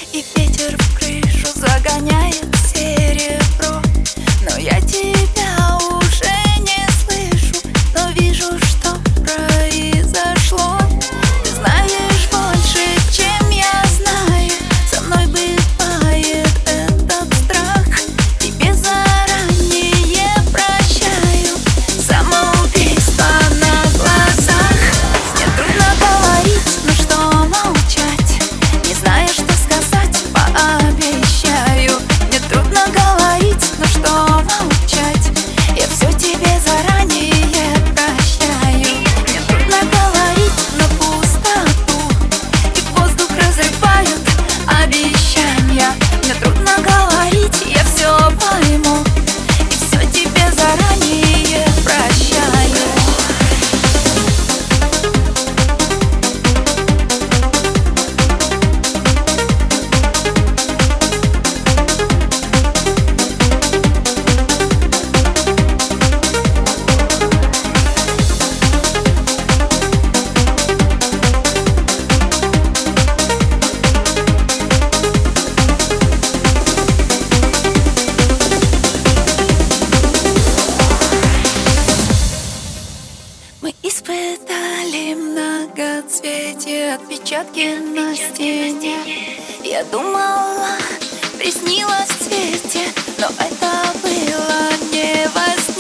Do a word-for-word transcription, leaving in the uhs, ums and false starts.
И ветер в крышу загоняет серебро. Но я тебя уже не слышу, но вижу, что произошло. Ты знаешь больше, чем я знаю. Со мной бывает этот страх. Тебе заранее прощаю самоубийство на глазах. Мне трудно говорить, но что молчать? Не знаю, что сказать, пообещаю. Мне трудно говорить, но что молчать? Я все тебе заранее прощаю. Мне трудно говорить на пустоту, и воздух разрывают обещания. Мне трудно говорить, я все пойму, и все тебе заранее прощаю. Мы испытали многоцветие, отпечатки на стене. Я думала, приснилось в цвете, но это было не во сне.